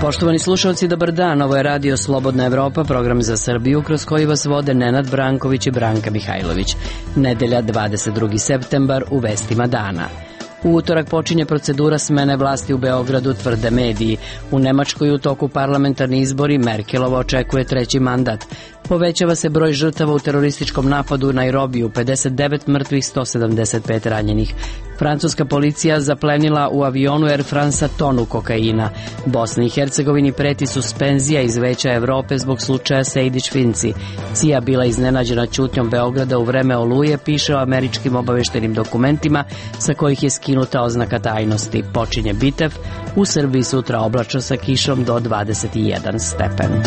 Poštovani slušalci, dobar dan. Ovo je Radio Slobodna Evropa, program za Srbiju kroz koji vas vode Nenad Branković i Branka Mihajlović. Nedelja 22. septembar u vestima dana. U utorak počinje procedura smene vlasti u Beogradu, tvrde mediji. U Nemačkoj u toku parlamentarni izbori Merkelova očekuje treći mandat. Povećava se broj žrtava u terorističkom napadu u Nairobiju, 59 mrtvih, 175 ranjenih. Francuska policija zaplenila u avionu Air France tonu kokaina. Bosni i Hercegovini preti suspenzija iz Veća Evrope zbog slučaja Sejdić-Finci. CIA bila iznenađena ćutnjom Beograda u vreme Oluje, piše o američkim obaveštenim dokumentima sa kojih je skinuta oznaka tajnosti. Počinje Bitev, u Srbiji sutra oblačno sa kišom do 21 stepen.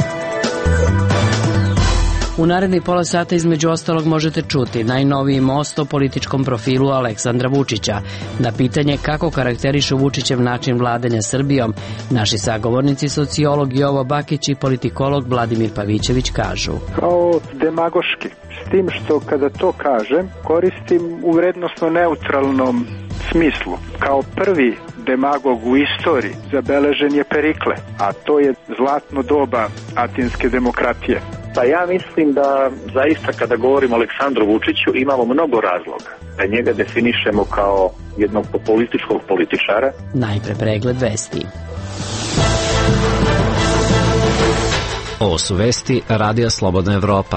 U narednih pola sata između ostalog možete čuti najnoviji most o političkom profilu Aleksandra Vučića. Na pitanje kako karakterišu Vučićev način vladanja Srbijom, naši sagovornici sociolog Jovo Bakić i politikolog Vladimir Pavićević kažu: kao demagoški, s tim što kada to kažem koristim u vrednosno neutralnom smislu. Kao prvi demagog u istoriji zabeležen je Perikle, a to je zlatno doba atinske demokratije. Pa ja mislim da zaista kada govorimo o Aleksandru Vučiću imamo mnogo razloga da njega definišemo kao jednog političkog političara. Najpre pregled vesti. Ovo su vesti Radija Slobodna Evropa.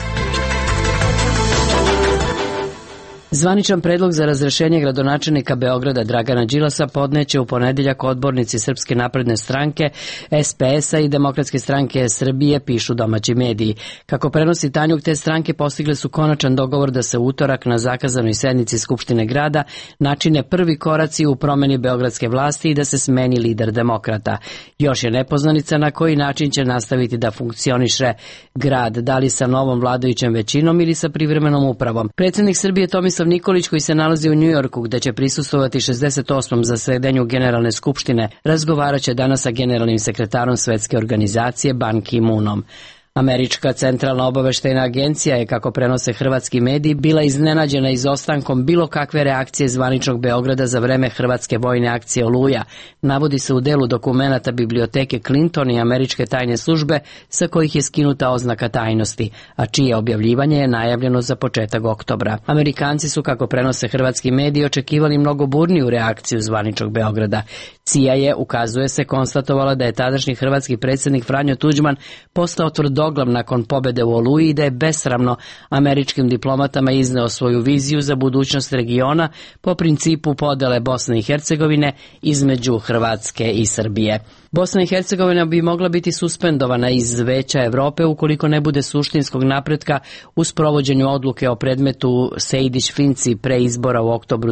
Zvaničan predlog za razrešenje gradonačelnika Beograda Dragana Đilasa podneće u ponedeljak odbornici Srpske napredne stranke, SPS-a i Demokratske stranke Srbije, pišu domaći mediji. Kako prenosi Tanjug, te stranke postigle su konačan dogovor da se utorak na zakazanoj sednici Skupštine grada načine prvi koraci u promeni beogradske vlasti i da se smeni lider demokrata. Još je nepoznanica na koji način će nastaviti da funkcioniše grad, da li sa novom vladajućom većinom ili sa privremenom upravom. Predsjednik Srbije Tomislav Nikolić, koji se nalazi u Njujorku gde će prisustvovati 68. zasedanju Generalne skupštine, razgovarat će danas sa generalnim sekretarom Svetske organizacije Ban Ki-moonom. Američka centralna obaveštajna agencija je, kako prenose hrvatski mediji, bila iznenađena izostankom bilo kakve reakcije zvaničnog Beograda za vreme hrvatske vojne akcije Oluja. Navodi se u delu dokumenata biblioteke Clinton i američke tajne službe sa kojih je skinuta oznaka tajnosti, a čije objavljivanje je najavljeno za početak oktobra. Amerikanci su, kako prenose hrvatski mediji, očekivali mnogo burniju reakciju zvaničnog Beograda. CIA je, ukazuje se, konstatovala da je tadašnji hrvatski predsjednik Franjo Tuđman postao tvrdoglav nakon pobede u Oluji i da je besramno američkim diplomatama izneo svoju viziju za budućnost regiona po principu podele Bosne i Hercegovine između Hrvatske i Srbije. Bosna i Hercegovina bi mogla biti suspendovana iz Veća Evrope ukoliko ne bude suštinskog napretka u sprovođenju odluke o predmetu Sejdić-Finci pre izbora u oktobru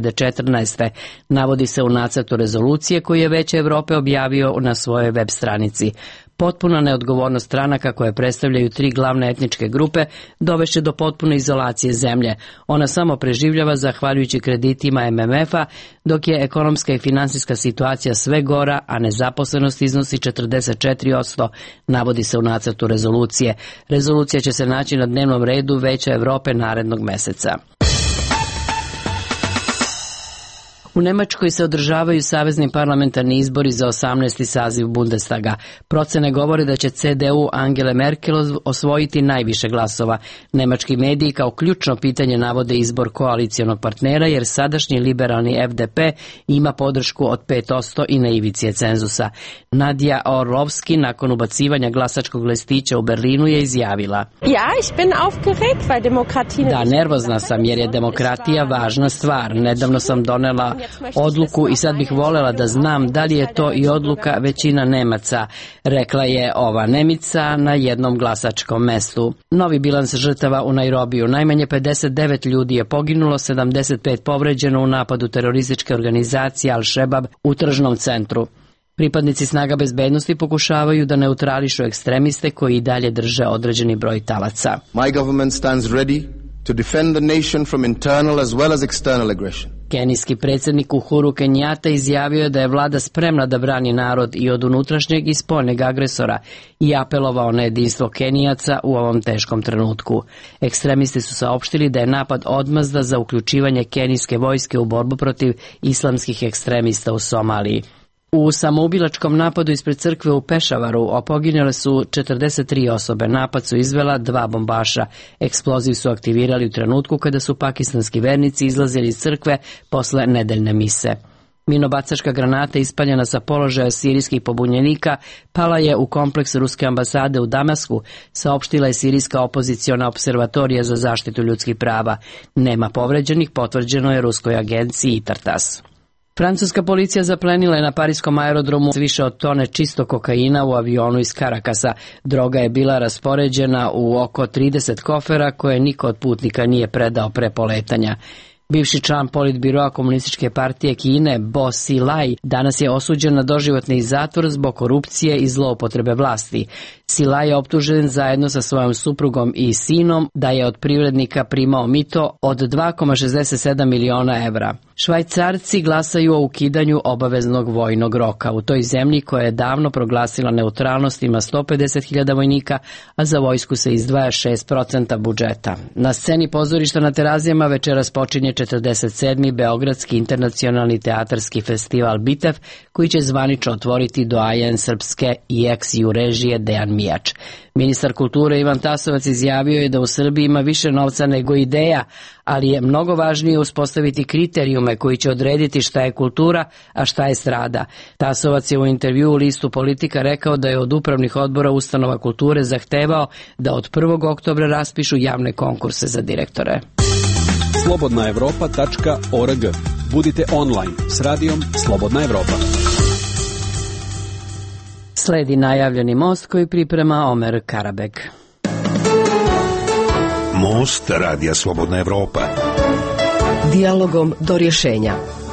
2014. Navodi se u nacrtu rezolucije koju je Veće Evrope objavio na svojoj web stranici. Potpuna neodgovornost stranaka koje predstavljaju tri glavne etničke grupe dovešće do potpune izolacije zemlje. Ona samo preživljava zahvaljujući kreditima MMF-a, dok je ekonomska i finansijska situacija sve gora, a nezaposlenost iznosi 44%, navodi se u nacrtu rezolucije. Rezolucija će se naći na dnevnom redu Veća Evrope narednog meseca. U Nemačkoj se održavaju savezni parlamentarni izbori za 18. saziv Bundestaga. Procene govore da će CDU Angele Merkel osvojiti najviše glasova. Nemački mediji kao ključno pitanje navode izbor koalicionog partnera, jer sadašnji liberalni FDP ima podršku od 5% i na ivici je cenzusa. Nadja Orlovski nakon ubacivanja glasačkog listića u Berlinu je izjavila: Da, nervozna sam jer je demokratija važna stvar. Nedavno sam donela odluku i sad bih voljela da znam da li je to i odluka većina Nemaca, rekla je ova Nemica na jednom glasačkom mestu. Novi bilans žrtava u Nairobiju. Najmanje 59 ljudi je poginulo, 75 povređeno u napadu terorističke organizacije Al-Šebab u tržnom centru. Pripadnici snaga bezbednosti pokušavaju da neutrališu ekstremiste koji i dalje drže određeni broj talaca. My government stands ready to defend the nation from internal as well as external aggression. Kenijski predsjednik Uhuru Kenjata izjavio je da je vlada spremna da brani narod i od unutrašnjeg i spoljneg agresora i apelovao na jedinstvo Kenijaca u ovom teškom trenutku. Ekstremisti su saopštili da je napad odmazda za uključivanje kenijske vojske u borbu protiv islamskih ekstremista u Somaliji. U samoubilačkom napadu ispred crkve u Pešavaru poginule su 43 osobe. Napad su izvela 2 bombaša. Eksploziv su aktivirali u trenutku kada su pakistanski vernici izlazili iz crkve posle nedeljne mise. Minobacačka granata ispaljena sa položaja sirijskih pobunjenika pala je u kompleks ruske ambasade u Damasku, saopštila je sirijska opoziciona observatorija za zaštitu ljudskih prava. Nema povređenih, potvrđeno je ruskoj agenciji Tartas. Francuska policija zaplenila je na pariskom aerodromu više od tone čistog kokaina u avionu iz Karakasa. Droga je bila raspoređena u oko 30 kofera koje niko od putnika nije predao pre poletanja. Bivši član politbiroa Komunističke partije Kine, Bo Xilai, danas je osuđen na doživotni zatvor zbog korupcije i zloupotrebe vlasti. Xilai je optužen zajedno sa svojom suprugom i sinom da je od privrednika primao mito od 2,67 miliona evra. Švajcarci glasaju o ukidanju obaveznog vojnog roka. U toj zemlji koja je davno proglasila neutralnost ima 150.000 vojnika, a za vojsku se izdvaja 6% budžeta. Na sceni pozorišta na Terazijama večeras počinje 47. Beogradski internacionalni teatarski festival Bitev, koji će zvanično otvoriti doajen srpske i ex-ju režije Dejan Mijač. Ministar kulture Ivan Tasovac izjavio je da u Srbiji ima više novca nego ideja, ali je mnogo važnije uspostaviti kriterijume koji će odrediti šta je kultura, a šta je strada. Tasovac je u intervjuu u listu Politika rekao da je od upravnih odbora ustanova kulture zahtevao da od 1. oktobra raspišu javne konkurse za direktore. slobodnaevropa.org. Budite online s radijom Slobodna Evropa. Sledi najavljeni most koji priprema Omer Karabek. Most radija Slobodna Evropa. Dijalogom do rješenja.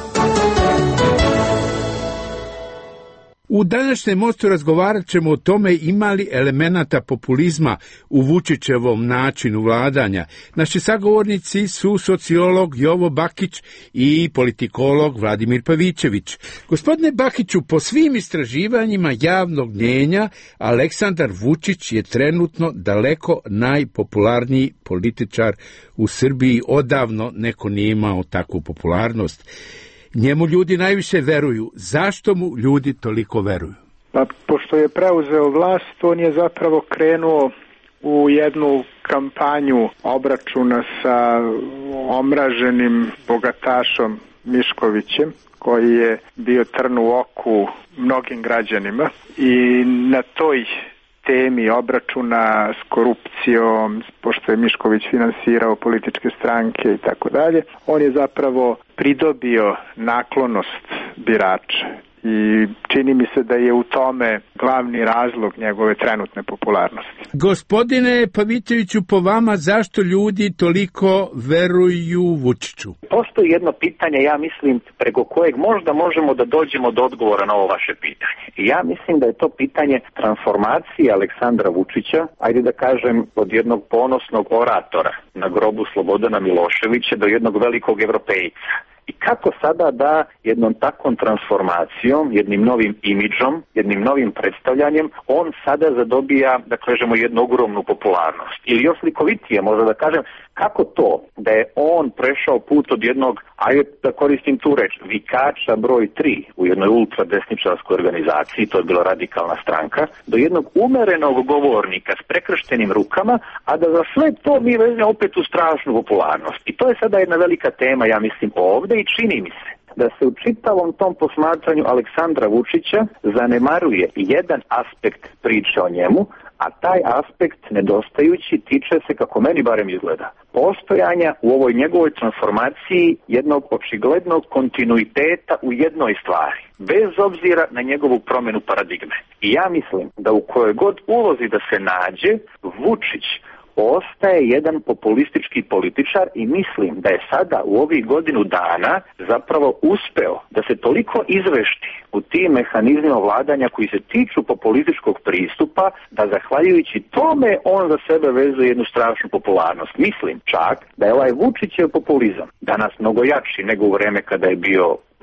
U današnjem mostu razgovarat ćemo o tome ima li elemenata populizma u Vučićevom načinu vladanja. Naši sagovornici su sociolog Jovo Bakić i politikolog Vladimir Pavićević. Gospodine Bakiću, po svim istraživanjima javnog mnjenja, Aleksandar Vučić je trenutno daleko najpopularniji političar u Srbiji. Odavno neko nije imao takvu popularnost. Njemu ljudi najviše veruju. Zašto mu ljudi toliko veruju? Pa, pošto je preuzeo vlast, on je zapravo krenuo u jednu kampanju obračuna sa omraženim bogatašom Miškovićem, koji je bio trn u oku mnogim građanima, i na toj temi obračuna s korupcijom, pošto je Mišković finansirao političke stranke i tako dalje, on je zapravo pridobio naklonost birača. I čini mi se da je u tome glavni razlog njegove trenutne popularnosti. Gospodine Pavićeviću, po vama zašto ljudi toliko veruju Vučiću? Postoji jedno pitanje, ja mislim, preko kojeg možda možemo da dođemo do odgovora na ovo vaše pitanje. I ja mislim da je to pitanje transformacije Aleksandra Vučića, ajde da kažem, od jednog ponosnog oratora na grobu Slobodana Miloševića do jednog velikog evropejca. I kako sada da jednom takvom transformacijom, jednim novim imidžom, jednim novim predstavljanjem, on sada zadobija, da kažemo, jednu ogromnu popularnost. Ili još slikovitije, možda da kažem, kako to da je on prešao put od jednog, ajde da koristim tu reč, vikača broj 3 u jednoj ultradesničarskoj organizaciji, to je bila Radikalna stranka, do jednog umerenog govornika s prekrštenim rukama, a da za sve to mi vezme opet u strašnu popularnost. I to je sada jedna velika tema, ja mislim, ovde, i čini mi se da se u čitavom tom posmatranju Aleksandra Vučića zanemaruje jedan aspekt priče o njemu, a taj aspekt nedostajući tiče se, kako meni barem izgleda, postojanja u ovoj njegovoj transformaciji jednog očiglednog kontinuiteta u jednoj stvari, bez obzira na njegovu promjenu paradigme. I ja mislim da u kojoj god ulozi da se nađe, Vučić ostaje jedan populistički političar i mislim da je sada u ovih godinu dana zapravo uspeo da se toliko izvešti u tim mehanizmima vladanja koji se tiču populističkog pristupa, da zahvaljujući tome on za sebe vezuje jednu strašnu popularnost. Mislim čak da je ovaj Vučićev populizam danas mnogo jači nego u vreme kada je bio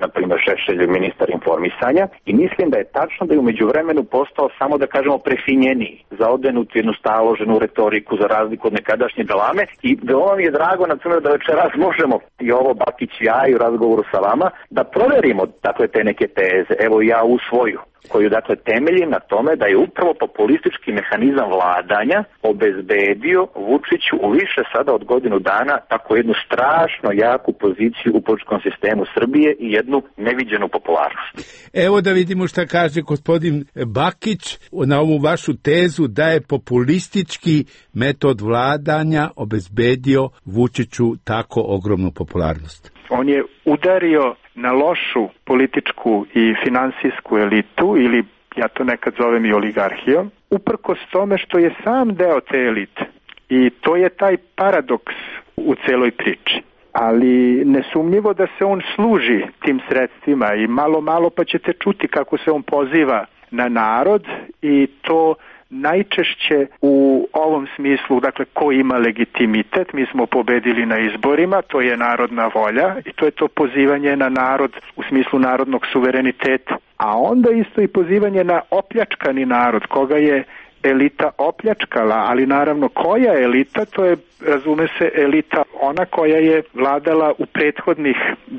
na primjer Šešelj ministar informisanja, i mislim da je tačno da je u međuvremenu postao samo, da kažemo, prefinjeniji, zaodenut jednu staloženu retoriku za razliku od nekadašnje galame, i veoma mi je drago, na primjer, da večeras možemo i ovo Bakić i ja i u razgovoru sa vama da proverimo, dakle, te neke teze, evo ja u svoju, koju, dakle, temeljim na tome da je upravo populistički mehanizam vladanja obezbedio Vučiću u više sada od godinu dana tako jednu strašno jaku poziciju u političkom sistemu Srbije i jednu neviđenu popularnost. Evo da vidimo šta kaže gospodin Bakić na ovu vašu tezu da je populistički metod vladanja obezbedio Vučiću tako ogromnu popularnost. On je udario na lošu političku i finansijsku elitu, ili ja to nekad zovem i oligarhijom, uprkos tome što je sam deo te elite. I to je taj paradoks u celoj priči. Ali nesumnjivo da se on služi tim sredstvima i malo pa ćete čuti kako se on poziva na narod, i to najčešće u ovom smislu, dakle, ko ima legitimitet. Mi smo pobedili na izborima, to je narodna volja, i to je to pozivanje na narod u smislu narodnog suvereniteta. A onda isto i pozivanje na opljačkani narod, koga je elita opljačkala, ali naravno koja elita, to je, razume se, elita ona koja je vladala u prethodnih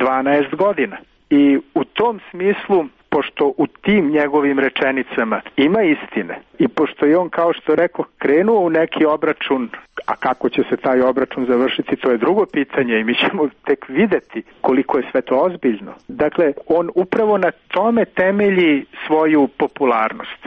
12 godina. I u tom smislu, pošto u tim njegovim rečenicama ima istine, i pošto je on, kao što rekao, krenuo u neki obračun, a kako će se taj obračun završiti, to je drugo pitanje i mi ćemo tek videti koliko je sve to ozbiljno. Dakle, on upravo na tome temelji svoju popularnost.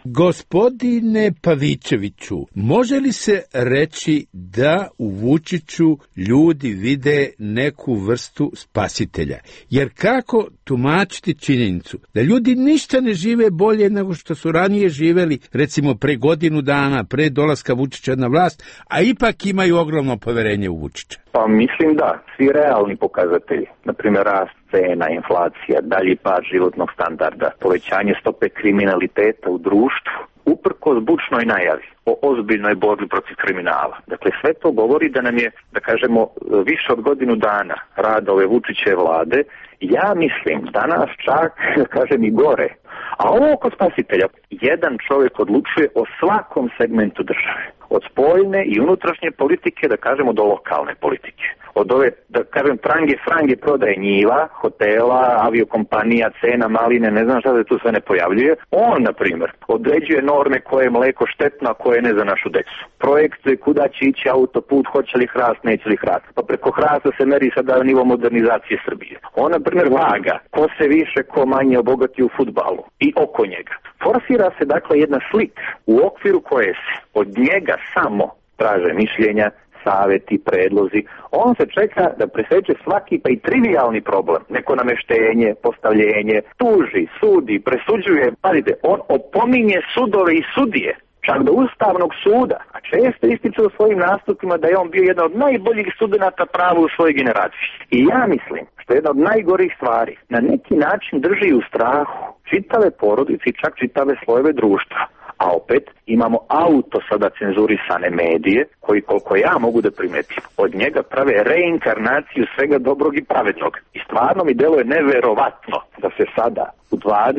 Gospodine Pavićeviću, može li se reći da u Vučiću ljudi vide neku vrstu spasitelja? Jer kako tumačiti činjenicu da ljudi ništa ne žive bolje nego što su ranije živeli, recimo pre godinu dana, pre dolaska Vučića na vlast, a ipak imaju ogromno poverenje u Vučića? Pa mislim da, svi realni pokazatelji, na primjer rast cena, inflacija, dalji pad životnog standarda, povećanje stope kriminaliteta u društvu, uprkos bučnoj najavi o ozbiljnoj borbi protiv kriminala. Dakle, sve to govori da nam je, da kažemo, više od godinu dana rada ove Vučićeve vlade, ja mislim danas čak, da kažem, i gore. A ovo oko spasitelja, jedan čovjek odlučuje o svakom segmentu države. Od spoljne i unutrašnje politike, da kažemo, do lokalne politike. Od ove, da kažem, frange prodaje njiva, hotela, aviokompanija, cena, maline, ne znam šta se tu sve ne pojavljuje. On, na primjer, određuje norme koje je mleko štetno, a koje ne za našu decu. Projektuje kuda će ići autoput, hoće li hrast, neće li hrast. Pa preko hrasta se meri sada nivo modernizacije Srbije. On, na primjer, vaga ko se više, ko manje obogati u fudbalu i oko njega. Forsira se, dakle, jedna slika u okviru koje se od njega samo traže mišljenja, saveti, predlozi. On se čeka da preseče svaki, pa i trivialni problem. Neko nameštenje, postavljenje, tuži, sudi, presuđuje. Pazite, on opominje sudove i sudije, čak do Ustavnog suda, a često ističe u svojim nastupima da je on bio jedan od najboljih studenata prava u svojoj generaciji. I ja mislim, što je jedna od najgorih stvari, na neki način drži u strahu čitave porodice i čak čitave slojeve društva. A opet imamo sada cenzurisane medije koji, koliko ja mogu da primetim, od njega prave reinkarnaciju svega dobrog i pravednog. I stvarno mi deluje neverovatno da se sada u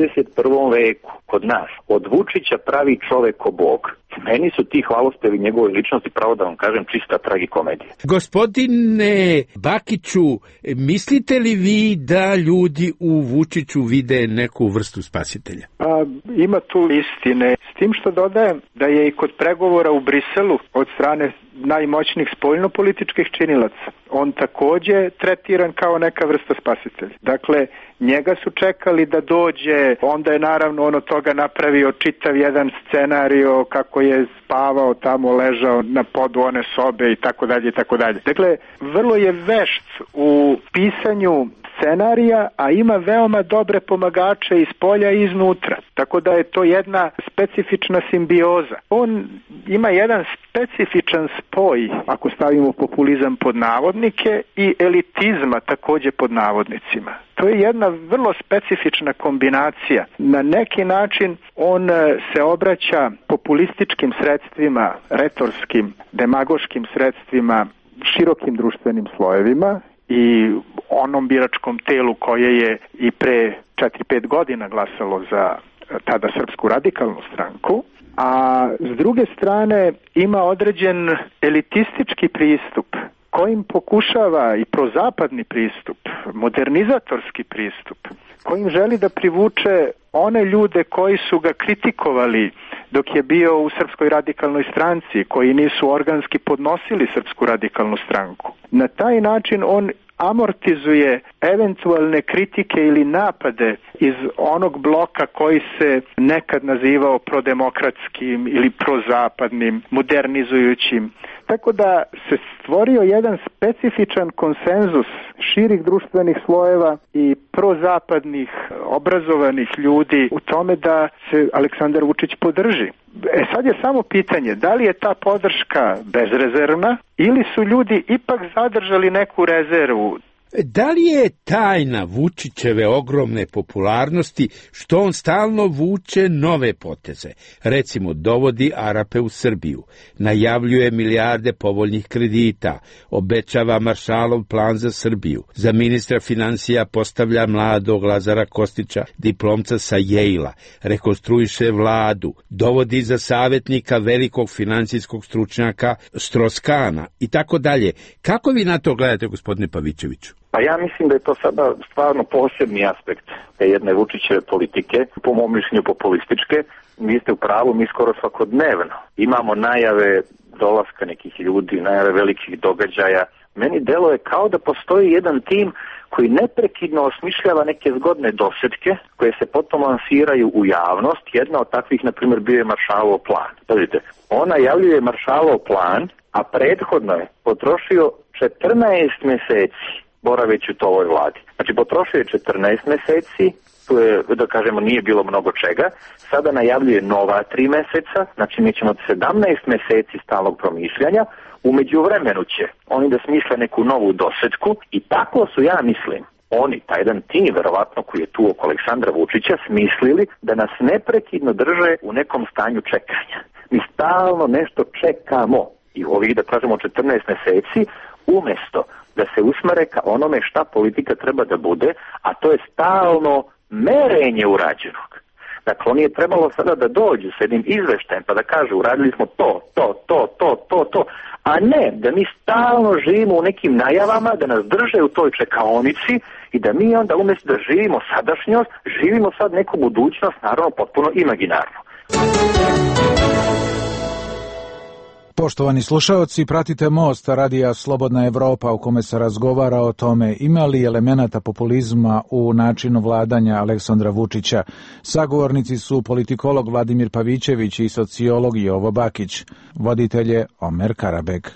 21. veku kod nas od Vučića pravi čoveko bog. Meni su ti hvalospevi njegove ličnosti, pravo da vam kažem, čista tragikomedija. Gospodine Bakiću, mislite li vi da ljudi u Vučiću vide neku vrstu spasitelja? Ima tu istine, s tim što dodajem da je i kod pregovora u Briselu od strane najmoćnijih spoljnopolitičkih činilaca on takođe tretiran kao neka vrsta spasitelja. Dakle, njega su čekali da dođe, onda je naravno on od toga napravio čitav jedan scenario kako je spavao tamo, ležao na podu one sobe i tako dalje i tako dalje. Dakle, vrlo je vešt u pisanju scenarija, a ima veoma dobre pomagače iz polja i iznutra. Tako da je to jedna specifična simbioza. On ima jedan specifičan spoj, ako stavimo populizam pod navodnike, i elitizma takođe pod navodnicima. To je jedna vrlo specifična kombinacija. Na neki način on se obraća populističkim sredstvima, retorskim, demagoškim sredstvima, širokim društvenim slojevima, i onom biračkom telu koje je i pre 4-5 godina glasalo za tada Srpsku radikalnu stranku, a s druge strane ima određen elitistički pristup kojim pokušava i prozapadni pristup, modernizatorski pristup, kojim želi da privuče one ljude koji su ga kritikovali dok je bio u Srpskoj radikalnoj stranci, koji nisu organski podnosili Srpsku radikalnu stranku. Na taj način on amortizuje eventualne kritike ili napade iz onog bloka koji se nekad nazivao prodemokratskim ili prozapadnim, modernizujućim. Tako da se stvorio jedan specifičan konsenzus širih društvenih slojeva i prozapadnih obrazovanih ljudi u tome da se Aleksandar Vučić podrži. Sad je samo pitanje da li je ta podrška bezrezervna ili su ljudi ipak zadržali neku rezervu. Da li je tajna Vučićeve ogromne popularnosti što on stalno vuče nove poteze? Recimo, dovodi Arape u Srbiju, najavljuje milijarde povoljnih kredita, obećava Maršalov plan za Srbiju, za ministra financija postavlja mladog Lazara Kostića, diplomca sa Yale-a, rekonstruiše vladu, dovodi za savjetnika velikog financijskog stručnjaka Stroskana i tako dalje. Kako vi na to gledate, gospodine Pavićeviću? Pa ja mislim da je to sada stvarno posebni aspekt te jedne Vučićeve politike, po mom mišljenju populističke. Vi ste u pravu, mi skoro svakodnevno imamo najave dolaska nekih ljudi, najave velikih događaja. Meni deluje kao da postoji jedan tim koji neprekidno osmišljava neke zgodne dosetke koje se potom lansiraju u javnost. Jedna od takvih, na primjer, bio je Maršalov plan. Pazite, on najavljuje Maršalov plan, a prethodno je potrošio 14 meseci boraveći u ovoj vladi. Znači, potrošio je 14 meseci, tu je, da kažemo, nije bilo mnogo čega, sada najavljuje nova 3 meseca, znači mi ćemo 17 meseci stalnog promišljanja, u međuvremenu će oni da smisle neku novu dosetku i tako su, ja mislim, oni, taj jedan tim, verovatno, koji je tu oko Aleksandra Vučića, smislili da nas neprekidno drže u nekom stanju čekanja. Mi stalno nešto čekamo i ovih, da kažemo, 14 meseci, umesto da se usmere ka onome šta politika treba da bude, a to je stalno merenje urađenog. Dakle, on je trebalo sada da dođu s jednim izveštajem pa da kažu uradili smo to, a ne da mi stalno živimo u nekim najavama, da nas drže u toj čekaonici i da mi onda umjesto da živimo sadašnjost, živimo sad neku budućnost, naravno potpuno imaginarno. Poštovani slušaoci, pratite Most, radija Slobodna Evropa, u kome se razgovara o tome ima li elemenata populizma u načinu vladanja Aleksandra Vučića. Sagovornici su politikolog Vladimir Pavićević i sociolog Jovo Bakić. Voditelj je Omer Karabek.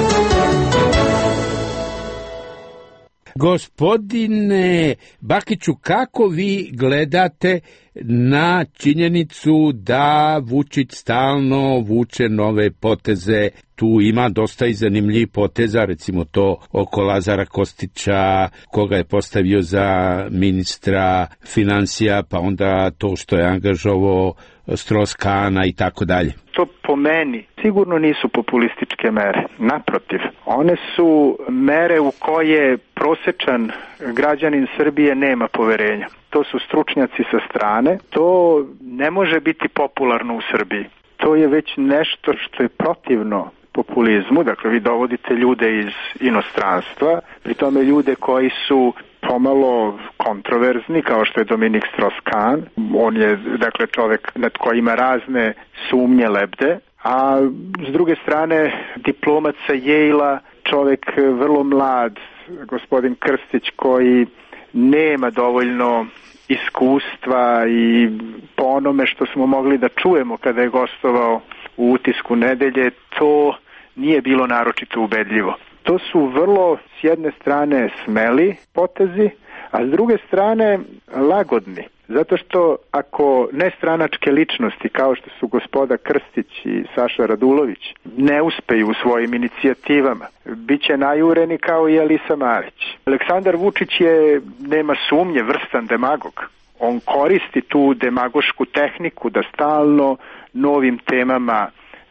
Gospodine Bakiću, kako vi gledate na činjenicu da Vučić stalno vuče nove poteze? Tu ima dosta i zanimljivih poteza, recimo to oko Lazara Kostića, koga je postavio za ministra financija, pa onda to što je angažovao Stroskana i tako dalje. To po meni sigurno nisu populističke mere. Naprotiv, one su mere u koje prosečan građanin Srbije nema poverenja. To su stručnjaci sa strane. To ne može biti popularno u Srbiji. To je već nešto što je protivno populizmu. Dakle, vi dovodite ljude iz inostranstva, pri tome ljude koji su pomalo kontroverzni, kao što je Dominik Strauss-Kahn. On je, dakle, čovjek nad kojima razne sumnje lebde, a s druge strane diplomat sa Yale-a, čovjek vrlo mlad, gospodin Krstić, koji nema dovoljno iskustva i po onome što smo mogli da čujemo kada je gostovao u Utisku nedelje, to nije bilo naročito ubedljivo. To su vrlo, s jedne strane, smeli potezi, a s druge strane lagodni. Zato što ako nestranačke ličnosti, kao što su gospoda Krstić i Saša Radulović, ne uspeju u svojim inicijativama, bit će najureni kao i Alisa Marić. Aleksandar Vučić je, nema sumnje, vrstan demagog. On koristi tu demagošku tehniku da stalno novim temama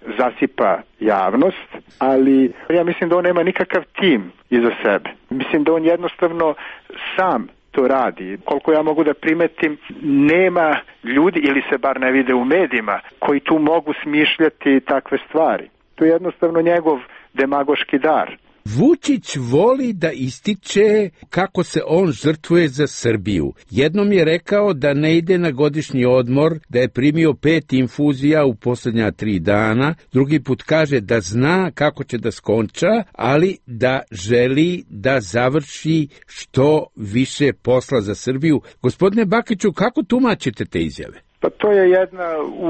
zasipa javnost, ali ja mislim da on nema nikakav tim iza sebe. Mislim da on jednostavno sam to radi. Koliko ja mogu da primetim, nema ljudi, ili se bar ne vide u medijima, koji tu mogu smišljati takve stvari. To je jednostavno njegov demagoški dar. Vučić voli da ističe kako se on žrtvuje za Srbiju. Jednom je rekao da ne ide na godišnji odmor, da je primio 5 infuzija u posljednja 3 dana. Drugi put kaže da zna kako će da skonča, ali da želi da završi što više posla za Srbiju. Gospodine Bakiću, kako tumačite te izjave? Pa to je jedna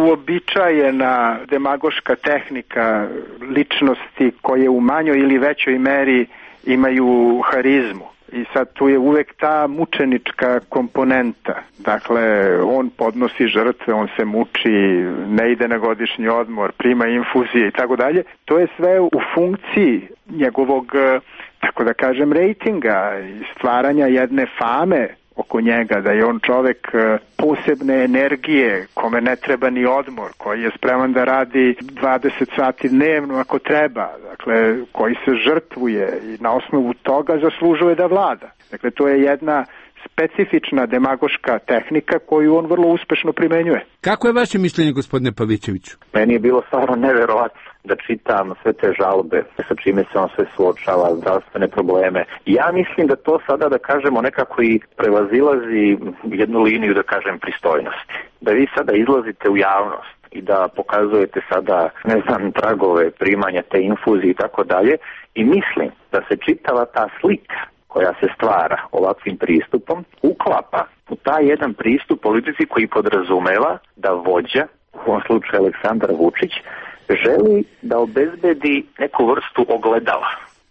uobičajena demagoška tehnika ličnosti koje u manjoj ili većoj meri imaju harizmu. I sad tu je uvek ta mučenička komponenta. Dakle, on podnosi žrtve, on se muči, ne ide na godišnji odmor, prima infuzije i tako dalje. To je sve u funkciji njegovog, tako da kažem, rejtinga i stvaranja jedne fame oko njega, da je on čovek posebne energije, kome ne treba ni odmor, koji je spreman da radi 20 sati dnevno ako treba, dakle, koji se žrtvuje i na osnovu toga zaslužuje da vlada. Dakle, to je jedna specifična demagoška tehnika koju on vrlo uspešno primenjuje. Kako je vaše mišljenje, gospodine Pavićeviću? Meni je bilo stvarno neverovatno da čitam sve te žalbe sa čime se on sve suočava, zdravstvene probleme. Ja mislim da to sada, da kažemo, nekako i prevazilazi jednu liniju, da kažem, pristojnosti. Da vi sada izlazite u javnost i da pokazujete sada, ne znam, tragove primanja te infuzije i tako dalje, i mislim da se čitava ta slika koja se stvara ovakvim pristupom uklapa u taj jedan pristup politici koji podrazumeva da vođa, u ovom slučaju Aleksandar Vučić, želi da obezbedi neku vrstu ogledala,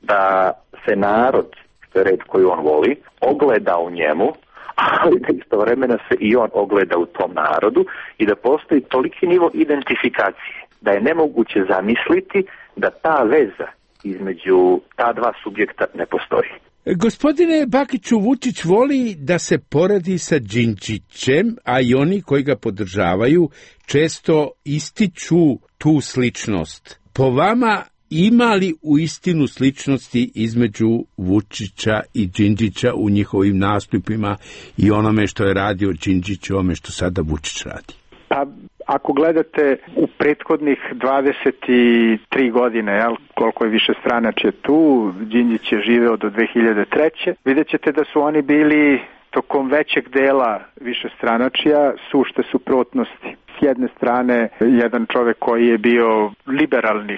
da se narod, što je red koju on voli, ogleda u njemu, ali da istovremeno se i on ogleda u tom narodu i da postoji toliki nivo identifikacije da je nemoguće zamisliti da ta veza između ta dva subjekta ne postoji. Gospodine Bakiću, Vučić voli da se poredi sa Đinđićem, a i oni koji ga podržavaju često ističu tu sličnost. Po vama, ima li uistinu sličnosti između Vučića i Đinđića u njihovim nastupima i onome što je radio Đinđić i onome što sada Vučić radi? Pa, ako gledate u prethodnih 23 godine, koliko je više stranačje tu, Đinđić je živeo do 2003. Vidjet ćete da su oni bili tokom većeg dela više stranačija sušte suprotnosti. S jedne strane, jedan čovek koji je bio liberalnih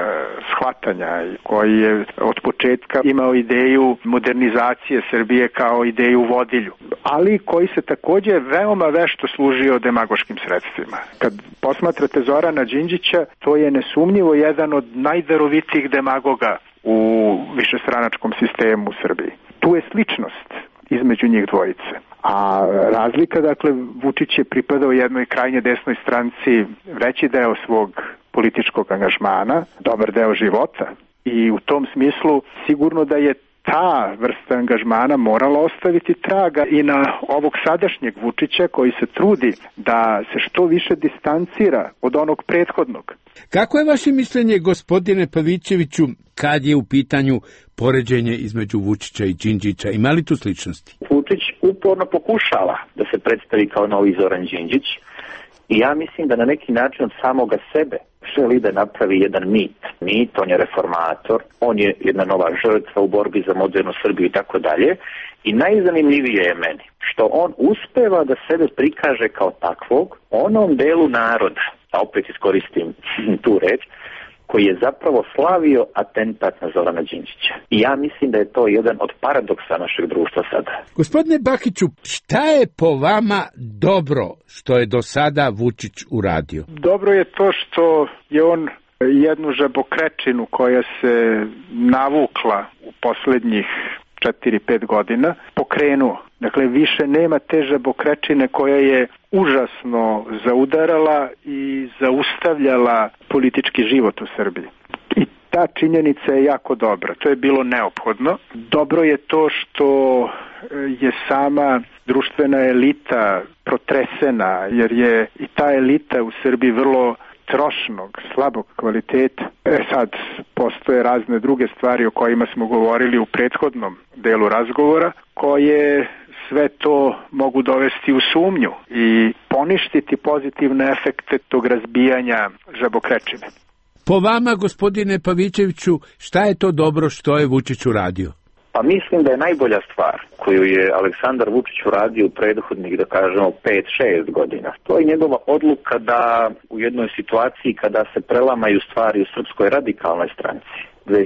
shvatanja i koji je od početka imao ideju modernizacije Srbije kao ideju vodilju, ali koji se takođe veoma vešto služio demagoškim sredstvima. Kad posmatrate Zorana Đinđića, to je nesumnjivo jedan od najdarovitijih demagoga u višestranačkom sistemu u Srbiji. Tu je sličnost između njih dvojice. A razlika, dakle, Vučić je pripadao jednoj krajnje desnoj stranci veći deo svog političkog angažmana, dobar deo života, i u tom smislu sigurno da je ta vrsta angažmana morala ostaviti traga i na ovog sadašnjeg Vučića koji se trudi da se što više distancira od onog prethodnog. Kako je vaše mišljenje, gospodine Pavićeviću, kad je u pitanju poređenje između Vučića i Đinđića? Ima li tu sličnosti? Vučić uporno pokušava da se predstavi kao novi Zoran Đinđić i ja mislim da na neki način od samoga sebe želi da napravi jedan mit. Mit, on je reformator, on je jedna nova žrtva u borbi za modernu Srbiju i tako dalje. I najzanimljivije je meni što on uspeva da sebe prikaže kao takvog onom delu naroda, a opet iskoristim tu reč, koji je zapravo slavio atentat na Zorana Đinđića. I ja mislim da je to jedan od paradoksa našeg društva sada. Gospodine Bakiću, šta je po vama dobro što je do sada Vučić uradio? Dobro je to što je on jednu žabokrečinu koja se navukla u poslednjih 4-5 godina pokrenuo. Dakle, više nema te žabokrečine koja je užasno zaudarala i zaustavljala politički život u Srbiji. I ta činjenica je jako dobra. To je bilo neophodno. Dobro je to što je sama društvena elita protresena, jer je i ta elita u Srbiji vrlo trošnog, slabog kvaliteta. Sad postoje razne druge stvari o kojima smo govorili u prethodnom delu razgovora, koje sve to mogu dovesti u sumnju i poništiti pozitivne efekte tog razbijanja žabokrečine. Po vama, gospodine Pavićeviću, šta je to dobro što je Vučić uradio? Pa mislim da je najbolja stvar koju je Aleksandar Vučić uradio u prethodnih, da kažemo, 5-6 godina. To je njegova odluka da u jednoj situaciji kada se prelamaju stvari u Srpskoj radikalnoj stranci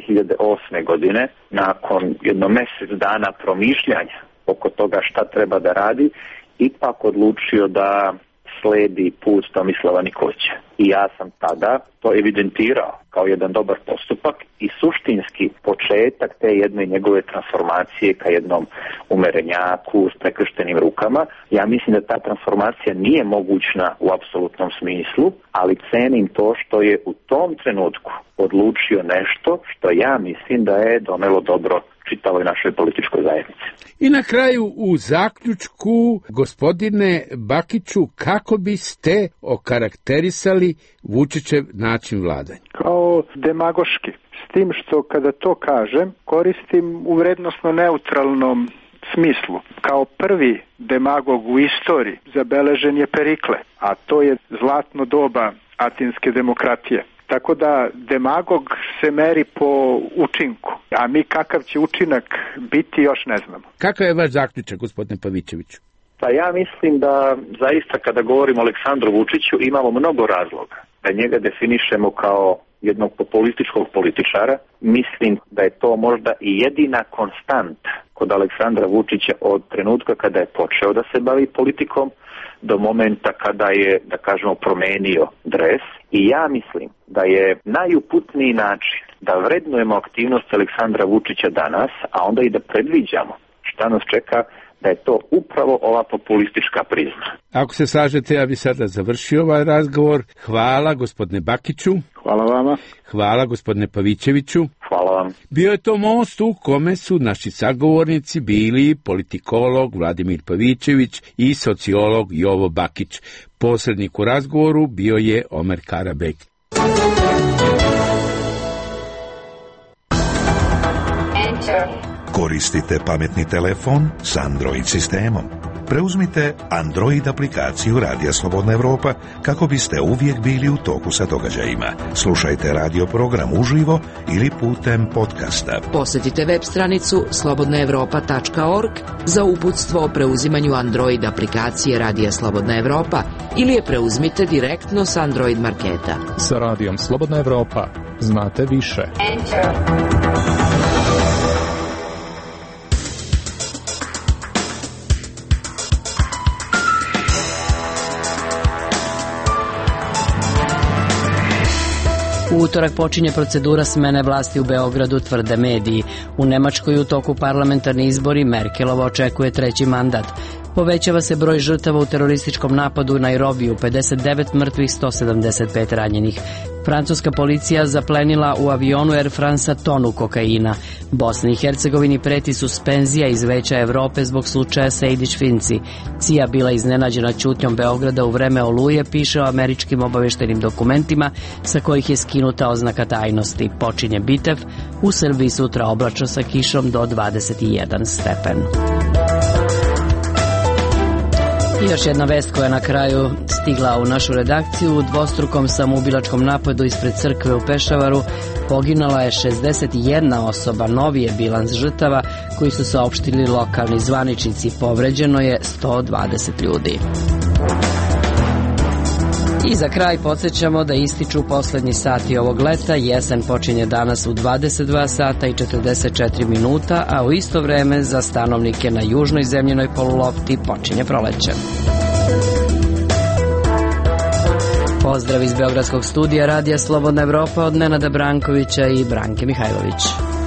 2008. godine, nakon jedno mjesec dana promišljanja oko toga šta treba da radi, ipak odlučio da sledi put Tomislava Nikolića. I ja sam tada to evidentirao kao jedan dobar postupak i suštinski početak te jedne njegove transformacije ka jednom umerenjaku s prekrštenim rukama. Ja mislim da ta transformacija nije mogućna u apsolutnom smislu, ali cenim to što je u tom trenutku odlučio nešto što ja mislim da je donelo dobro čitavoj našoj političkoj zajednici. I na kraju u zaključku, gospodine Bakiću, kako biste okarakterisali Vučićev način vladanja? Kao demagoški, s tim što kada to kažem, koristim u vrednosno neutralnom smislu. Kao prvi demagog u istoriji zabeležen je Perikle, a to je zlatno doba atinske demokratije. Tako da demagog se meri po učinku, a mi kakav će učinak biti još ne znamo. Kakav je vaš zaključak, gospodine Pavićeviću? Pa ja mislim da zaista kada govorimo o Aleksandru Vučiću imamo mnogo razloga da njega definišemo kao jednog populističkog političara. Mislim da je to možda i jedina konstanta kod Aleksandra Vučića od trenutka kada je počeo da se bavi politikom do momenta kada je, da kažemo, promenio dres. I ja mislim da je najuputniji način da vrednujemo aktivnost Aleksandra Vučića danas, a onda i da predviđamo šta nas čeka, da je to upravo ova populistička prizma. Ako se slažete, ja bi sada završio ovaj razgovor. Hvala, gospodine Bakiću. Hvala vama. Hvala, gospodine Pavićeviću. Hvala vam. Bio je to most u kome su naši sagovornici bili politikolog Vladimir Pavićević i sociolog Jovo Bakić. Posrednik u razgovoru bio je Omer Karabek. Koristite pametni telefon s Android sistemom. Preuzmite Android aplikaciju Radija Slobodna Evropa kako biste uvijek bili u toku sa događajima. Slušajte radio program uživo ili putem podcasta. Posjetite web stranicu slobodnaevropa.org za uputstvo o preuzimanju Android aplikacije Radija Slobodna Evropa ili je preuzmite direktno s Android marketa. Sa Radijom Slobodna Evropa znate više. U utorak počinje procedura smene vlasti u Beogradu, tvrde mediji. U Nemačkoj u toku parlamentarni izbori Merkelova očekuje treći mandat. Povećava se broj žrtava u terorističkom napadu u Nairobiju, 59 mrtvih, 175 ranjenih. Francuska policija zaplenila u avionu Air France tonu kokaina. Bosni i Hercegovini preti suspenzija iz Veća Evrope zbog slučaja Sejdić-Finci. CIA bila iznenađena ćutnjom Beograda u vreme Oluje, piše o američkim obaveštenim dokumentima sa kojih je skinuta oznaka tajnosti. Počinje Bitev, u Srbiji sutra oblačno sa kišom do 21 stepen. I još jedna vest koja na kraju stigla u našu redakciju. U dvostrukom samoubilačkom napadu ispred crkve u Pešavaru poginula je 61 osoba, novi je bilans žrtava koji su saopštili lokalni zvaničnici. Povređeno je 120 ljudi. I za kraj podsjećamo da ističu poslednji sati ovog leta. Jesen počinje danas u 22 sata i 44 minuta, a u isto vreme za stanovnike na južnoj zemljinoj polulopti počinje proleće. Pozdrav iz Beogradskog studija Radija Slobodna Evropa od Nenada Brankovića i Branke Mihajlović.